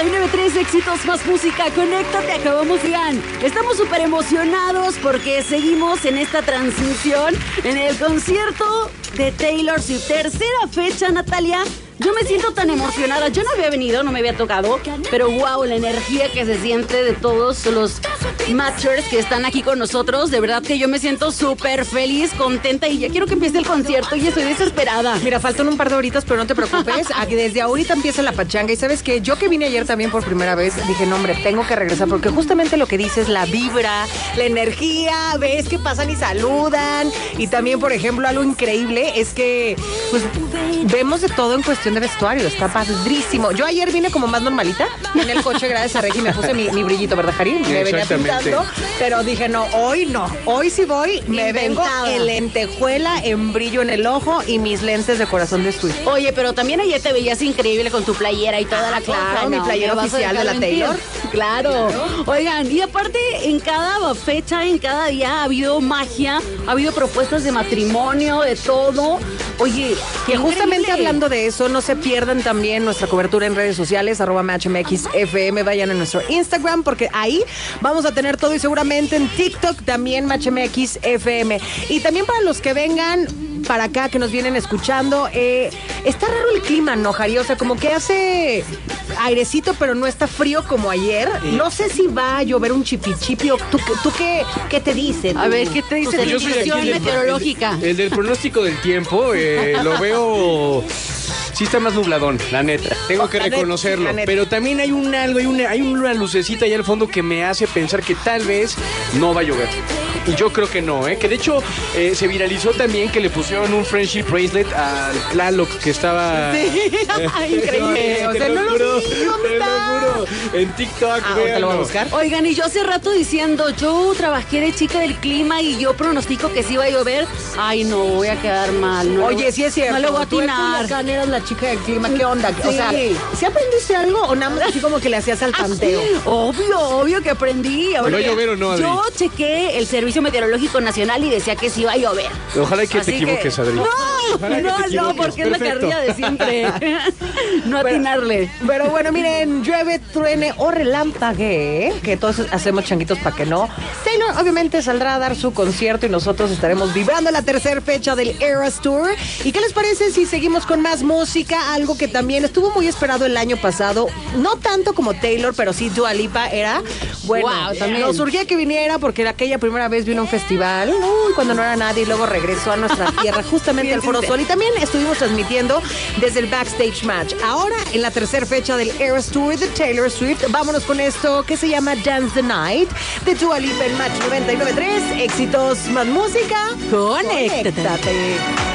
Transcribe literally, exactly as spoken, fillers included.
noventa y nueve punto tres, éxitos más música, conéctate, acabamos bien. Estamos súper emocionados porque seguimos en esta transmisión en el concierto de Taylor Swift. Tercera fecha, Natalia. Yo me siento tan emocionada. Yo no había venido, no me había tocado, pero wow, la energía que se siente de todos los matchers que están aquí con nosotros. De verdad que yo me siento súper feliz, contenta y ya quiero que empiece el concierto y estoy desesperada. Mira, faltan un par de horitas, pero no te preocupes. Desde ahorita empieza la pachanga. Y sabes que yo que vine ayer también por primera vez, dije, no, hombre, tengo que regresar porque justamente lo que dices, la vibra, la energía, ves que pasan y saludan. Y también, por ejemplo, algo increíble es que pues vemos de todo en cuestión de vestuario, está padrísimo. Yo ayer vine como más normalita en el coche, gracias a Regi, me puse mi, mi brillito, ¿verdad, Jari? Me venía pintando, pero dije, no, hoy no, hoy sí voy, me vengo en lentejuela, en brillo en el ojo y mis lentes de corazón de Swift. Oye, pero también ayer te veías increíble con tu playera y toda la cosa. Claro, mi playera oficial de la Taylor. Claro. Oigan, y aparte, en cada fecha, en cada día ha habido magia, ha habido propuestas de matrimonio, de todo. Oye, que justamente hablando de eso, no se pierdan también nuestra cobertura en redes sociales, arroba MatchMXFM, vayan a nuestro Instagram, porque ahí vamos a tener todo y seguramente en TikTok también MatchMXFM. Y también para los que vengan para acá, que nos vienen escuchando, eh, está raro el clima, ¿no, Jari? O sea, como que hace airecito, pero no está frío como ayer. No sé si va a llover un chipichipio. ¿Tú, tú qué, qué te dice? A ver, ¿qué te dice? Pues yo soy aquí el, meteorológica. El, el del pronóstico del tiempo, eh, lo veo... Sí está más nubladón, la neta. Tengo que reconocerlo. Pero también hay un algo, hay una, hay una lucecita allá al fondo que me hace pensar que tal vez no va a llover. Y yo creo que no, ¿eh? Que de hecho eh, se viralizó también que le pusieron un friendship bracelet al Tlaloc que estaba... Sí, eh, increíble. No, o sea, te no lo juro, te lo juro. En TikTok, ah, ¿te lo voy a buscar? Oigan, y yo hace rato diciendo, yo trabajé de chica del clima y yo pronostico que sí va a llover. Ay, no, voy a quedar mal. No, Oye, sí es cierto. No le voy a atinar. Tú eras la chica del clima, ¿qué onda? Sí. O sea, ¿sí aprendiste algo o nada más así como que le hacías al tanteo? Obvio, obvio que aprendí. ¿Va a llover o no, Adri? Yo chequé el Servicio Meteorológico Nacional y decía que sí iba a llover. Ojalá que Así te equivoques, que... Adri. No, Ojalá no, que te no, porque es la Perfecto. carrilla de siempre. No atinarle. Pero, pero bueno, miren, llueve, truene o relámpague, que todos hacemos changuitos para que no. Taylor obviamente saldrá a dar su concierto y nosotros estaremos vibrando la tercera fecha del Eras Tour. ¿Y qué les parece si seguimos con más música? Algo que también estuvo muy esperado el año pasado, no tanto como Taylor, pero sí Dua Lipa era, bueno, wow, también. Nos surgía que viniera porque aquella primera vez vino a un festival, uy, cuando no era nadie, y luego regresó a nuestra tierra, justamente al Foro Sol, y también estuvimos transmitiendo desde el Backstage Match. Ahora, en la tercera fecha del Eras Tour de Taylor Swift, vámonos con esto que se llama Dance the Night, de Dua Lipa en Match noventa y nueve punto tres, éxitos más música, Conéctate. Conéctate.